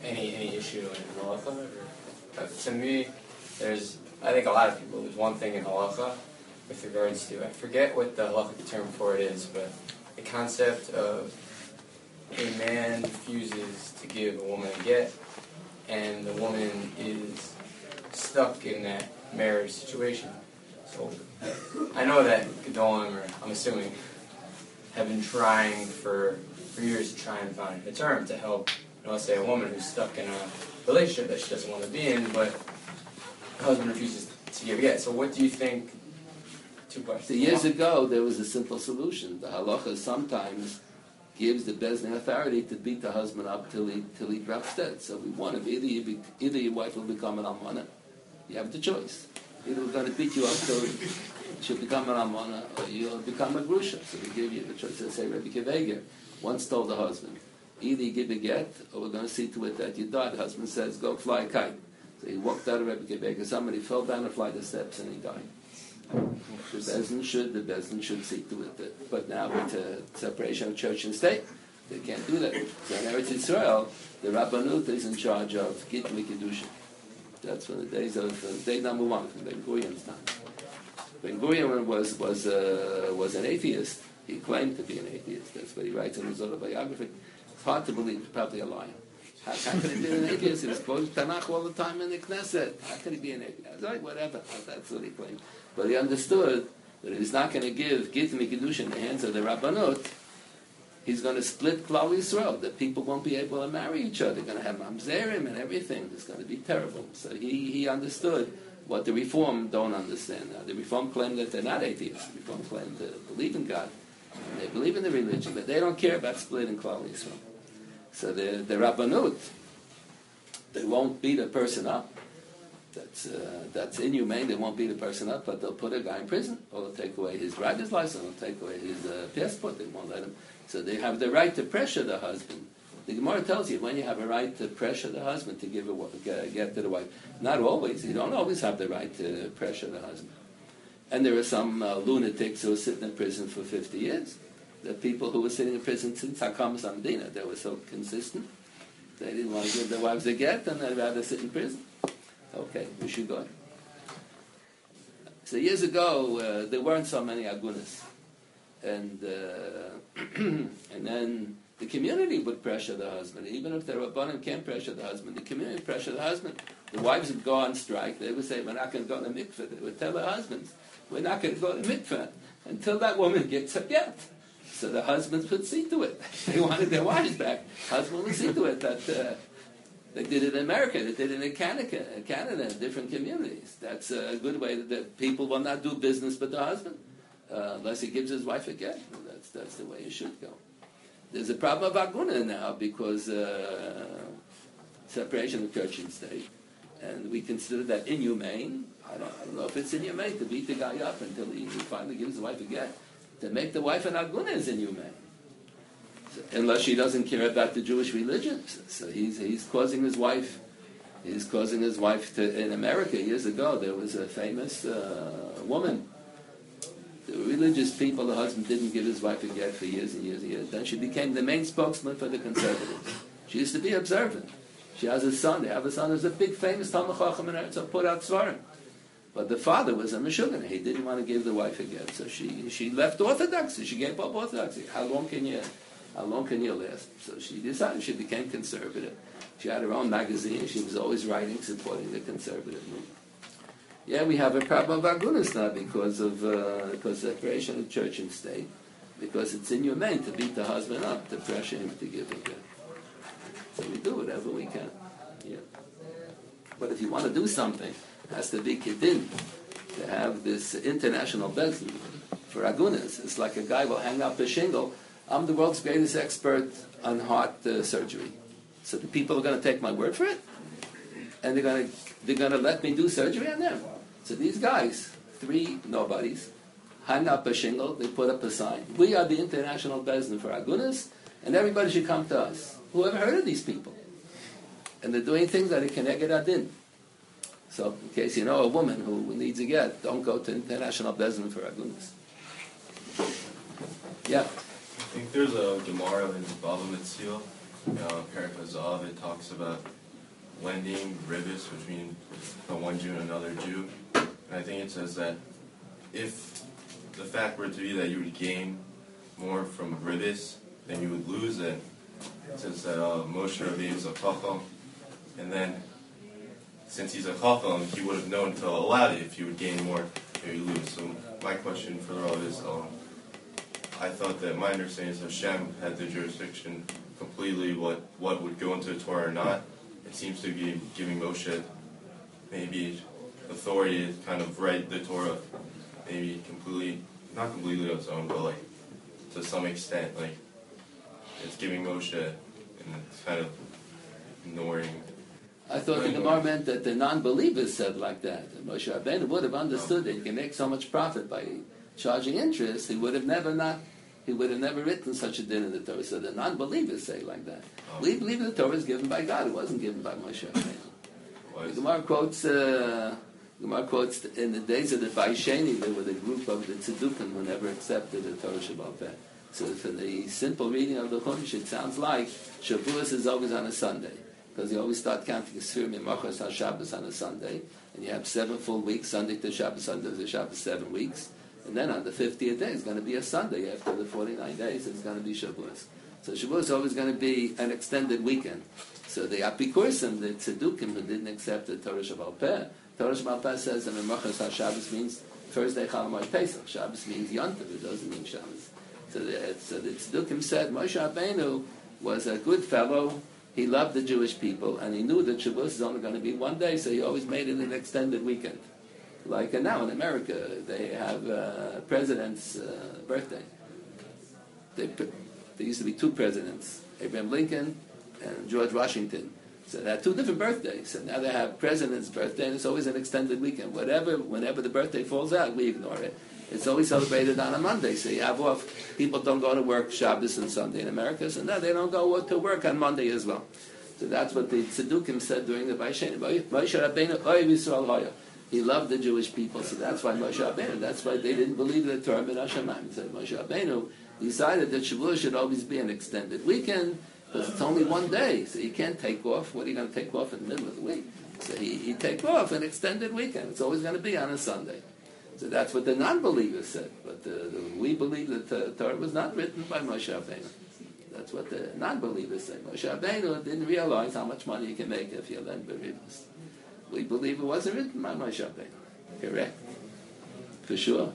any issue in halacha? To me, I think a lot of people, there's one thing in halacha with regards to, I forget what the halachic term for it is, but the concept of a man refuses to give a woman a get, and the woman is stuck in that marriage situation. So I know that Gedolim, or I'm assuming, have been trying for years to try and find a term to help, let's say, a woman who's stuck in a relationship that she doesn't want to be in, but her husband refuses to give a get. So what do you think? Two questions. So years ago, there was a simple solution. The halacha sometimes gives the Bezdin authority to beat the husband up till he drops dead. So we want him. Either your wife will become an almana. You have the choice. Either we're going to beat you up till she'll become an almana, or you'll become a grusha. So we give you the choice. Let's say Rebbe Kiveger once told the husband, either you give a get, or we're going to see to it that you die. The husband says, go fly a kite. So he walked out of Rebbe Kiveger. Somebody fell down a flight of steps and he died. The Bezdin should see to it. But now with separation of church and state, they can't do that. So in Eretz Yisrael, the Rabbanut is in charge of Git Mikidushin. That's from the days of day number one, from Ben Gurion's time. Ben Gurion was an atheist. He claimed to be an atheist. That's what he writes in his autobiography. It's hard to believe. He's probably a liar. How could he be an atheist? He was quoting Tanakh all the time in the Knesset. How could he be an atheist? Like, whatever. That's what he claimed. But he understood that if he's not going to give Git Mikidushin in the hands of the Rabbanut, he's going to split Klal Yisrael. The people won't be able to marry each other. They're going to have mamzerim and everything. It's going to be terrible. So he understood what the Reform don't understand. Now, the Reform claim that they're not atheists. The Reform claim they believe in God. And they believe in the religion, but they don't care about splitting Klal Yisrael. So the Rabbanut, they won't beat a person up. That's inhumane. They won't beat a person up, but they'll put a guy in prison, or they'll take away his driver's license, or they'll take away his passport. They won't let him. So they have the right to pressure the husband. The Gemara tells you when you have a right to pressure the husband to give a get to the wife. Not always. You don't always have the right to pressure the husband. And there are some lunatics who are sitting in prison for 50 years. The people who were sitting in prison since Hakam Samdina, they were so consistent. They didn't want to give their wives a get, and they'd rather sit in prison. Okay, we should go. So years ago, there weren't so many agunas. And and then the community would pressure the husband. Even if the Rabbanim can't pressure the husband, the community would pressure the husband. The wives would go on strike. They would say, we're not going to go to mikveh. They would tell their husbands, we're not going to go to mikveh until that woman gets a get. So the husbands would see to it. They wanted their wives back. Husband would see to it that they did it in America. They did it in Canada, different communities. That's a good way that people will not do business with the husband unless he gives his wife a get. That's the way it should go. There's a problem of aguna now because separation of church and state, and we consider that inhumane. I don't know if it's inhumane to beat the guy up until he finally gives his wife a get. To make the wife an aguna is inhumane. Unless she doesn't care about the Jewish religion. So he's causing his wife. He's causing his wife to. In America years ago, there was a famous woman. The religious people, the husband didn't give his wife a get for years and years and years. Then she became the main spokesman for the conservatives. She used to be observant. She has a son. They have a son who's a big famous Talmud Chacham in Eretz, put out Svarim. But the father was a Meshuggah. He didn't want to give the wife a get, so she left Orthodoxy. She gave up Orthodoxy. How long can you last? So she decided. She became conservative. She had her own magazine. She was always writing, supporting the conservative movement. Yeah, we have a problem of agunas now because of separation of church and state. Because it's inhumane to beat the husband up, to pressure him to give a get. So we do whatever we can. Yeah. But if you want to do something, it has to be kiddin, to have this international bezdin for agunas. It's like a guy will hang up a shingle. I'm the world's greatest expert on heart surgery. So the people are going to take my word for it, and they're going to let me do surgery on them. So these guys, 3 nobodies, hang up a shingle. They put up a sign. We are the international bezdin for agunas, and everybody should come to us. Who ever heard of these people? And they're doing things that are keneged adin. So, in case you know a woman who needs a get, don't go to international bezdin for agunas. Yeah. I think there's a Gemara in Bava Metzia Parak Zav, it talks about lending ribis between the one Jew and another Jew. And I think it says that if the fact were to be that you would gain more from ribis than you would lose, then it says that Moshe Rabbeinu is a chacham, and then since he's a chacham, he would have known to allow it if you would gain more or you lose. So my question for all is, I thought that my understanding is Hashem had the jurisdiction completely what would go into the Torah or not. It seems to be giving Moshe maybe authority to kind of write the Torah maybe completely, not completely on its own, but like to some extent, like it's giving Moshe and it's kind of ignoring. I thought the Gemara meant that the non-believers said like that. And Moshe Rabbeinu would have understood that you can make so much profit by charging interest. He would have never written such a din in the Torah. So the non-believers say like that. We believe the Torah is given by God. It wasn't given by Moshe Rabbeinu. The Gemara quotes in the days of the Baisheni, there were the group of the Tzedukim who never accepted the Torah Shabbat Peh. So for the simple reading of the Chumash, it sounds like Shavuos is always on a Sunday. Because you always start counting Sfir Mimachos HaShabbos on a Sunday, and you have 7 full weeks, Sunday to Shabbos, Sunday to Shabbos, 7 weeks, and then on the 50th day, it's going to be a Sunday. After the 49 days, it's going to be Shavuos. So Shavuos is always going to be an extended weekend. So the Apikursim, the Tzedukim, who didn't accept the Torah Shabbat Peh, Torah Shabbat Peh says that Mimachos HaShabbos means Thursday, Chol Hamoed Pesach. Shabbos means Yontiv, it doesn't mean Shabbos. So the Tzedukim said Moshe Rabbeinu was a good fellow. He loved the Jewish people, and he knew that Shavuos is only going to be one day, so he always made it an extended weekend. Like now in America, they have president's birthday. There used to be 2 presidents, Abraham Lincoln and George Washington. So they had 2 different birthdays. So now they have president's birthday, and it's always an extended weekend. Whenever the birthday falls out, we ignore it. It's always celebrated on a Monday, so you have off. People don't go to work Shabbos and Sunday in America, so now they don't go to work on Monday as well. So that's what the Tzedukim said during the Baisheni. Moshe Rabbeinu, Oyev Yisrael Hoya. He loved the Jewish people, so that's why Moshe Rabbeinu, that's why they didn't believe the Torah Min HaShamayim. So Moshe Rabbeinu decided that Shavuot should always be an extended weekend, because it's only one day, so you can't take off. What are you going to take off in the middle of the week? So he take off an extended weekend. It's always going to be on a Sunday. So that's what the non-believers said. But we believe that the Torah was not written by Moshe Rabbeinu. That's what the non-believers say. Moshe Rabbeinu didn't realize how much money you can make if you lend beribos. We believe it wasn't written by Moshe Rabbeinu. Correct. For sure.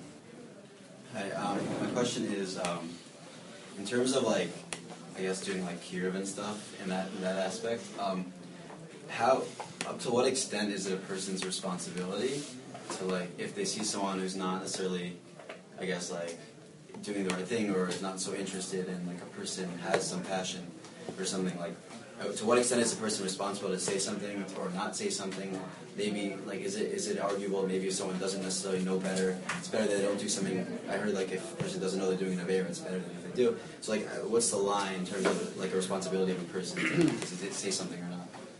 Hi, my question is, in terms of like, I guess doing like kiruv and stuff in that aspect, how, up to what extent is it a person's responsibility to like, if they see someone who's not necessarily, I guess like, doing the right thing or is not so interested in like a person has some passion or something, like, to what extent is a person responsible to say something or not say something? Maybe like is it arguable maybe if someone doesn't necessarily know better, it's better that they don't do something. I heard like if a person doesn't know they're doing an avera, it's better than if they do. So like what's the line in terms of like a responsibility of a person to say something or not?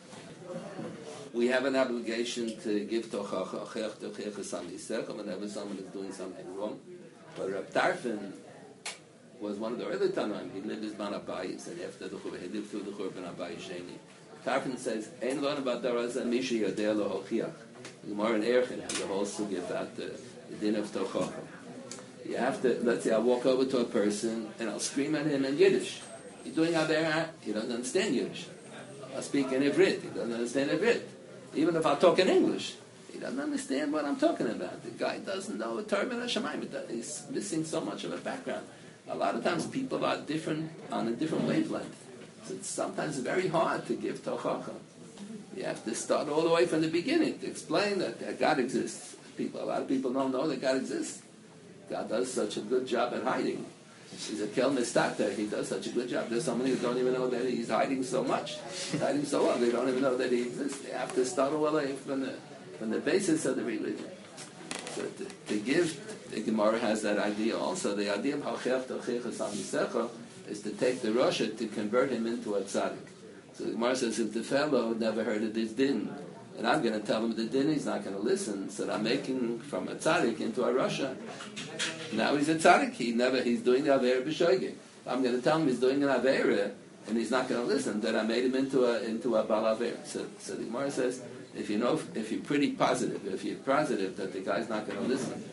We have an obligation to give tochacha whenever someone is doing something wrong. But Reb Tarfon was one of the early Tanoim. He lived his man Abayis, and after the Churban, he lived through the Churban Abayis Sheni. Tarfon says, "Ein lo about daraza mishi yodei lo hochiach." The Gemara in Erchin has a whole sugi about the din of tochacha. You have to, let's say I walk over to a person and I'll scream at him in Yiddish. He's doing avera, he doesn't understand Yiddish. I speak in Ivrit, he doesn't understand Ivrit. Even if I talk in English, he doesn't understand what I'm talking about. The guy doesn't know Torah Min HaShamayim. He's missing so much of a background. A lot of times people are different, on a different wavelength. So it's sometimes very hard to give tochacha. You have to start all the way from the beginning to explain that God exists. A lot of people don't know that God exists. God does such a good job at hiding. He's a kel mistata. He does such a good job. There's so many who don't even know that he's hiding so much. He's hiding so well. They don't even know that he exists. They have to start all the way from the basis of the religion. So to give, the Gemara has that idea also. The idea of hachech tochech sam yisecha is to take the Rasha to convert him into a tzaddik. So the Gemara says if the fellow never heard of this din, and I'm going to tell him the din, he's not going to listen. So I'm making from a tzaddik into a Rasha. Now he's a tzaddik. He's doing the avera b'shoigeg. I'm going to tell him he's doing an avera. and he's not going to listen, then I made him into a balaver. So the Gemara says, if you're pretty positive, if you're positive that the guy's not going to listen,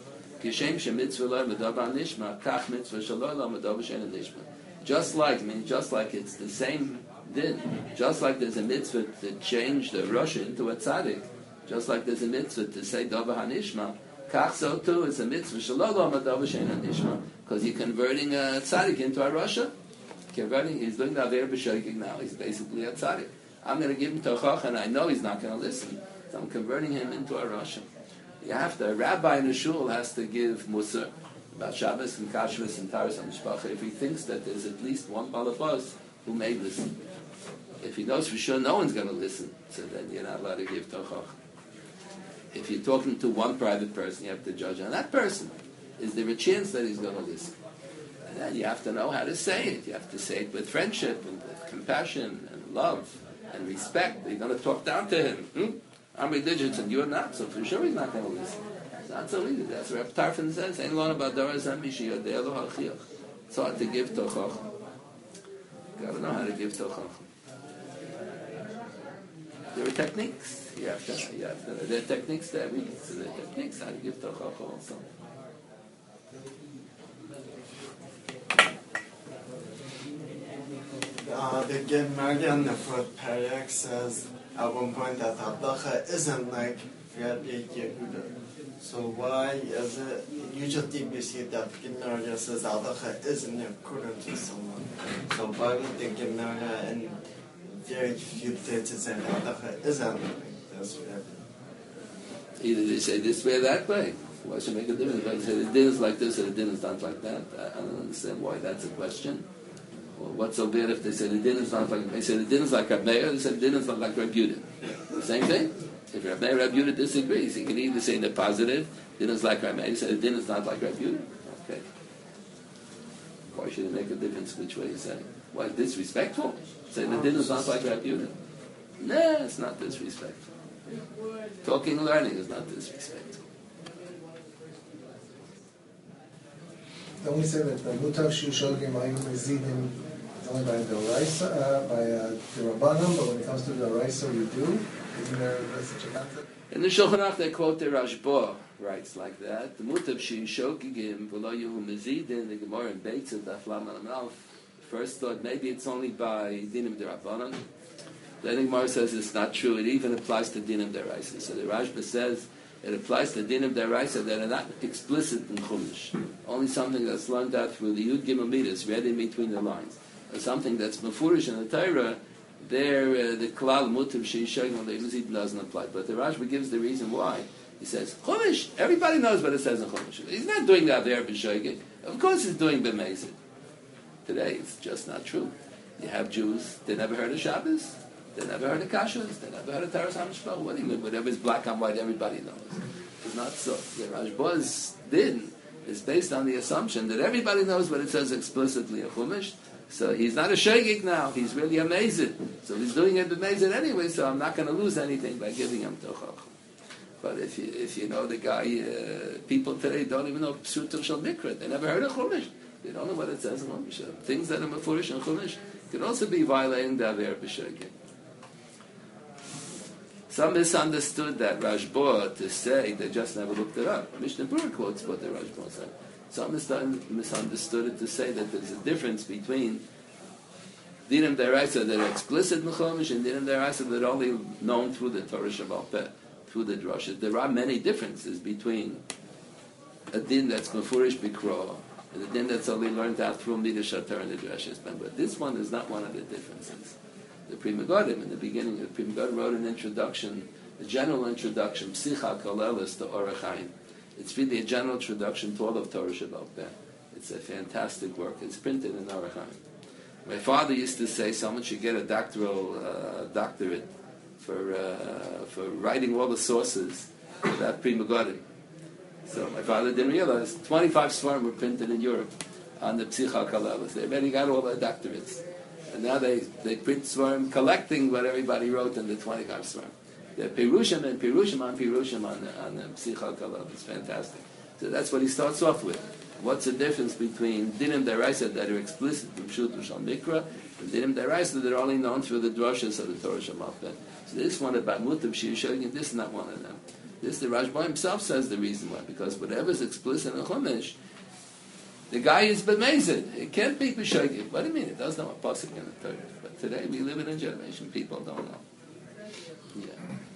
just like it's the same din, just like there's a mitzvah to change the Russia into a tzaddik, just like there's a mitzvah to say Dava Hanishma, kach so too is a mitzvah Shalom Dava Shein Hanishma, because you're converting a tzaddik into a Russia. He's doing the Aver B'Shogeg now. He's basically a tzaddik. I'm going to give him Tochach, and I know he's not going to listen, so I'm converting him into a Russia. A rabbi in a shul has to give Musar about Shabbos and Kashrus and Taras HaMishpacha if he thinks that there's at least one balabas who may listen. If he knows for sure no one's going to listen, so then you're not allowed to give Tochach. If you're talking to one private person, you have to judge on that person. Is there a chance that he's going to listen? And then you have to know how to say it. You have to say it with friendship and with compassion and love and respect. You're going to talk down to him. I'm religious and you're not, so for sure he's not going to listen. It's not so easy. That's what Reb Tarfon says. Ain't long about Doras HaMishiach, the Elo HaChiach. It's hard to give Tochach. Got to know how to give Tochach. There are techniques. There are techniques there. There are techniques how to give Tochach also. The Gemara in the fourth paragraph says at one point that Abdacha isn't like Rabbi Yehuda. So why is it usually we see that Gemara says Abdacha isn't according to someone? So why would the Gemara and very few places say Abdacha isn't like this? Either they say this way or that way. Why should it make a difference? If I say the din is like this or the din is not like that, I don't understand why that's a question. Well, what's so bad if they say the din is not like, they say the din is like Reb Meir, they say the din is not like Reb Yehuda. The same thing. If Reb Meir Reb Yehuda disagrees, he can either say in the positive, din is like Reb Meir, he say the din is not like Reb Yehuda. Okay. Why should it make a difference which way you say? Why is disrespectful? Say the din is not like Reb Yehuda. No, it's not disrespectful. Talking and learning is not disrespectful. Don't we say that the Mutav Shishogim Ayum Mezidim is only by the Raisa, by the Rabbanim, but when it comes to the Raisa, you do? Isn't there such a concept? In the Shulchan Aruch, they quote the Rashba writes like that. The Mutav Shishogim V'lo Yuhu Mezidim, the Gemara in Beitz of Daf Lamed Aleph. First thought maybe it's only by Dinim D'Rabbanan. Then the Gemara says it's not true. It even applies to Dinim D'Oraisa. So the Rashba says it applies to Dinim D'Oraisa that are not explicit in Chumash. Only something that's learned out through the Yud Gimel Midas, read in between the lines. Or something that's mefurish in the Torah, there the Klal Mutav Sheishogim Le'imazid doesn't apply. But the Rashba gives the reason why. He says, Chumash, everybody knows what it says in Chumash. He's not doing that there b'Shoigig. Of course he's doing b'Mezid. Today it's just not true. You have Jews, they never heard of Shabbos. They never heard of Kashrus. They never heard of Taras HaMishpacha. What do you mean? Whatever is black and white, everybody knows. It's not so. The Rashba's din is based on the assumption that everybody knows what it says explicitly in Chumash. So he's not a shogeg now. He's really amazing. So he's doing it amazing anyway. So I'm not going to lose anything by giving him tochach. But if you know the guy, people today don't even know Psuto Shel Mikra. They never heard of Chumash. They don't know what it says in Chumash. Things that are mefurish in Chumash can also be violating the Aver b'Shogeg. Some misunderstood that Rashba to say they just never looked it up. Mishnah Berurah quotes what the Rashba said. Some misunderstood it to say that there's a difference between Dinim D'Oraisa that are explicit in Chumash and Dinim D'Oraisa that are only known through the Torah Shebaal Peh, through the drasha. There are many differences between a din that's mefurish b'kro and a din that's only learned out through Midrash Torah and the drashes. But this one is not one of the differences. The Pri Megadim, in the beginning, the Pri Megadim wrote an introduction, a general introduction, Psicha Kalelis to Orach Chaim. It's really a general introduction to all of Torah Shebaal Peh. It's a fantastic work. It's printed in Orach Chaim. My father used to say someone should get a doctorate for writing all the sources of that Pri Megadim. So my father didn't realize 25 svarim were printed in Europe on the Psicha Kalelis. They already got all the doctorates. And now they print Svarim collecting what everybody wrote in the 25 Svarim. The Pirushim on the Psicha Kalelis. It's fantastic. So that's what he starts off with. What's the difference between dinim deraisa that are explicit from Pshut Shal Mikra and dinim deraisa that are only known through the drushes of the Torah Shemalpeh? So this one about Mutav Shir Shogim, this is not one of them. This, the Rashba himself says the reason why, because whatever's explicit in Chumash, the guy is b'mezid. It can't be b'shogim. What do you mean? It doesn't know a pasuk in the Torah. But today we live in a generation people don't know. Yeah.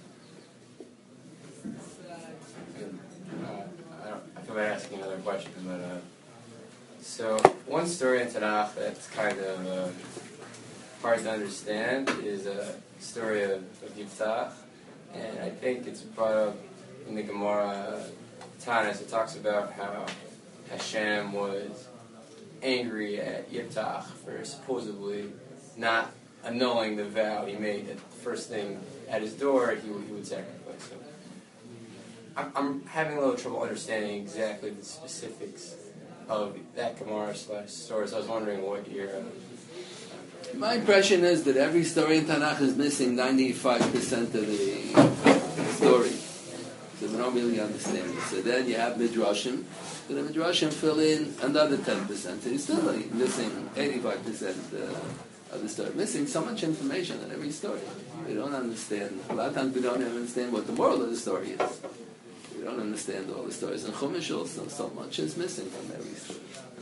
I feel bad asking another question, but so one story in Tanakh that's kind of hard to understand is a story of Yiftach, and I think it's brought up in the Gemara Tanis. It talks about how Hashem was angry at Yiftach for supposedly not annulling the vow he made that the first thing at his door he would sacrifice him. I'm having a little trouble understanding exactly the specifics of that Gemara / story, so I was wondering what your... My impression is that every story in Tanakh is missing 95% of the story. So we don't really understand it. So then you have Midrashim, and the Midrashim fill in another 10%. So you're still missing 85% of the story. Missing so much information in every story. We don't understand. A lot of times we don't even understand what the moral of the story is. We don't understand all the stories. And Chumash also, so much is missing from every story.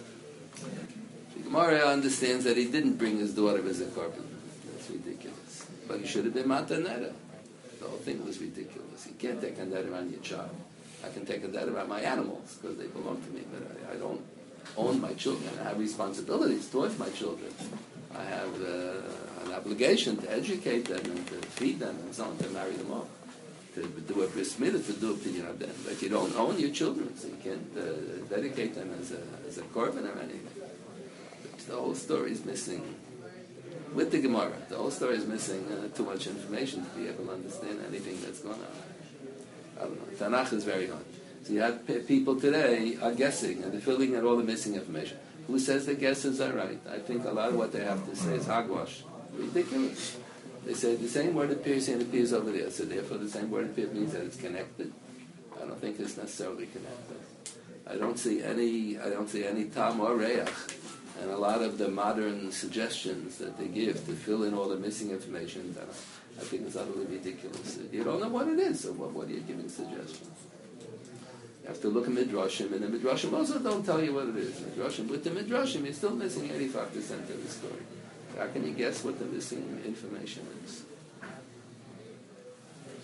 The Gemara understands that he didn't bring his daughter as a korban. That's ridiculous. But he should have been matanera. The whole thing was ridiculous. You can't take a neder on your child. I can take a neder on my animals because they belong to me, but I don't own my children. I have responsibilities towards my children. I have an obligation to educate them and to feed them and so on, to marry them off, to do a bris milah, to do a pidyon aden. But you don't own your children, so you can't dedicate them as a korban or anything. The whole story is missing. With the Gemara, the whole story is missing too much information to be able to understand anything that's going on. I don't know. Tanakh is very hard. So you have people today are guessing, and they're filling out all the missing information. Who says the guesses are right? I think a lot of what they have to say is hogwash. Ridiculous. They say the same word appears here and appears over there, so therefore the same word appears means that it's connected. I don't think it's necessarily connected. I don't see any tam or reach. And a lot of the modern suggestions that they give to fill in all the missing information, I think is utterly ridiculous. You don't know what it is, so what are you giving suggestions? You have to look at Midrashim, and the Midrashim also don't tell you what it is. With the Midrashim, you're still missing 85% of the story. How can you guess what the missing information is?